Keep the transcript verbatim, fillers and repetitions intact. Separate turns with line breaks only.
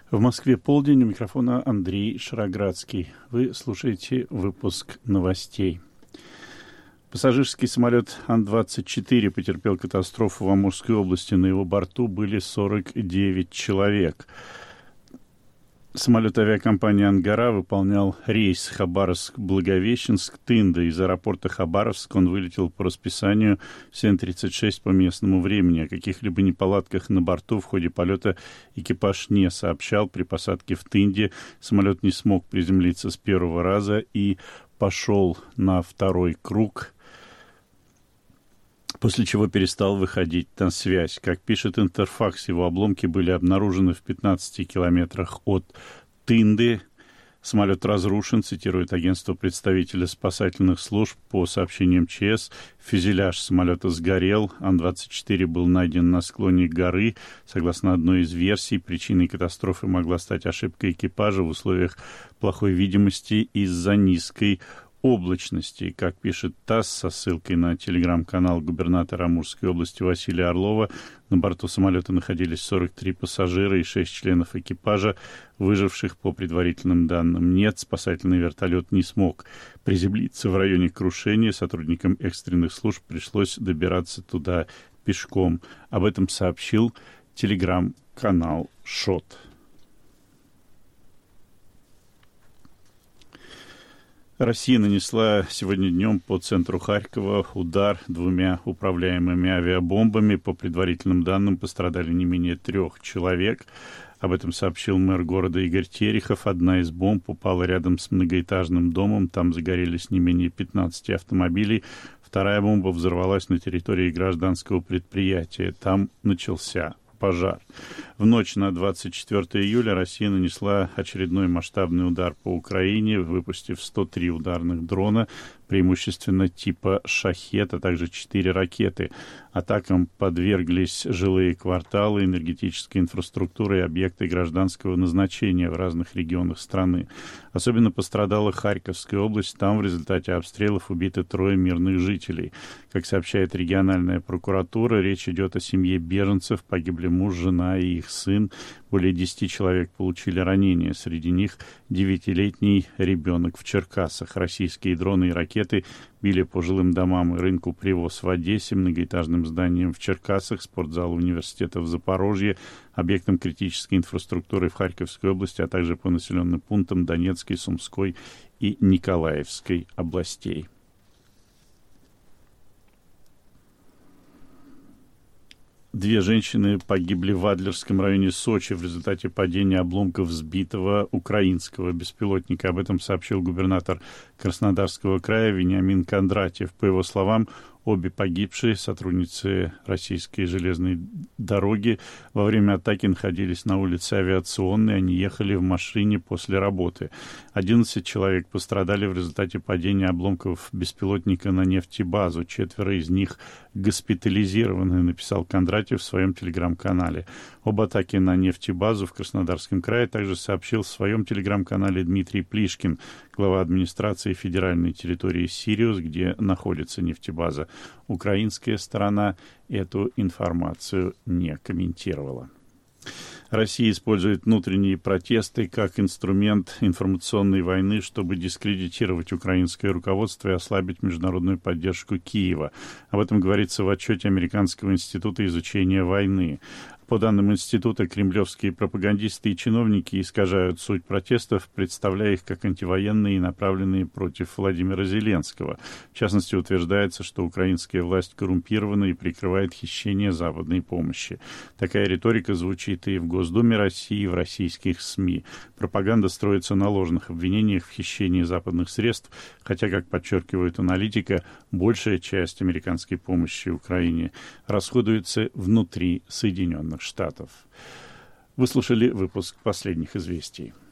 В Москве полдень, у микрофона Андрей Шароградский. Вы слушаете выпуск новостей. Пассажирский самолет Ан двадцать четыре потерпел катастрофу в Амурской области. На его борту были сорок девять человек. Самолет авиакомпании «Ангара» выполнял рейс Хабаровск-Благовещенск-Тында. Из аэропорта Хабаровск он вылетел по расписанию в семь тридцать шесть по местному времени. О каких-либо неполадках на борту в ходе полета экипаж не сообщал. При посадке в Тынде самолет не смог приземлиться с первого раза и пошел на второй круг, после чего перестал выходить на связь. Как пишет Интерфакс, его обломки были обнаружены в пятнадцати километрах от Тынды. Самолет разрушен, цитирует агентство представителя спасательных служб. По сообщениям ЧС, фюзеляж самолета сгорел. Ан двадцать четыре был найден на склоне горы. Согласно одной из версий, причиной катастрофы могла стать ошибка экипажа в условиях плохой видимости из-за низкой облачности. Как пишет ТАСС со ссылкой на телеграм-канал губернатора Амурской области Василия Орлова, на борту самолета находились сорок три пассажира и шесть членов экипажа. Выживших, по предварительным данным, нет. Спасательный вертолет не смог приземлиться в районе крушения. Сотрудникам экстренных служб пришлось добираться туда пешком. Об этом сообщил телеграм-канал ШОТ. Россия нанесла сегодня днем по центру Харькова удар двумя управляемыми авиабомбами. По предварительным данным, пострадали не менее трех человек. Об этом сообщил мэр города Игорь Терехов. Одна из бомб упала рядом с многоэтажным домом. Там загорелись не менее пятнадцати автомобилей. Вторая бомба взорвалась на территории гражданского предприятия. Там начался пожар. В ночь на двадцать четвёртое июля Россия нанесла очередной масштабный удар по Украине, выпустив сто три ударных дрона, преимущественно типа «Шахед», а также четыре ракеты. Атакам подверглись жилые кварталы, энергетическая инфраструктура и объекты гражданского назначения в разных регионах страны. Особенно пострадала Харьковская область. Там в результате обстрелов убиты трое мирных жителей. Как сообщает региональная прокуратура, речь идет о семье беженцев. Погибли муж, жена и их сын. Более десяти человек получили ранения. Среди них девятилетний ребенок в Черкасах. Российские дроны и ракеты били по жилым домам и рынку «Привоз» в Одессе, многоэтажным зданиям в Черкасах, спортзалу университета в Запорожье, объектам критической инфраструктуры в Харьковской области, а также по населенным пунктам Донецкой, Сумской и Николаевской областей. Две женщины погибли в Адлерском районе Сочи в результате падения обломков сбитого украинского беспилотника. Об этом сообщил губернатор Краснодарского края Вениамин Кондратьев. По его словам, обе погибшие сотрудницы российской железной дороги во время атаки находились на улице Авиационной. Они ехали в машине после работы. одиннадцать человек пострадали в результате падения обломков беспилотника на нефтебазу. Четверо из них госпитализированы, написал Кондратьев в своем телеграм-канале. Об атаке на нефтебазу в Краснодарском крае также сообщил в своем телеграм-канале Дмитрий Плишкин, глава администрации федеральной территории Сириус, где находится нефтебаза. Украинская сторона эту информацию не комментировала. Россия использует внутренние протесты как инструмент информационной войны, чтобы дискредитировать украинское руководство и ослабить международную поддержку Киева. Об этом говорится в отчете Американского института изучения войны. По данным института, кремлевские пропагандисты и чиновники искажают суть протестов, представляя их как антивоенные и направленные против Владимира Зеленского. В частности, утверждается, что украинская власть коррумпирована и прикрывает хищение западной помощи. Такая риторика звучит и в Госдуме России, и в российских СМИ. Пропаганда строится на ложных обвинениях в хищении западных средств, хотя, как подчеркивает аналитика, большая часть американской помощи Украине расходуется внутри Соединенных Штатов. Вы слушали выпуск последних известий.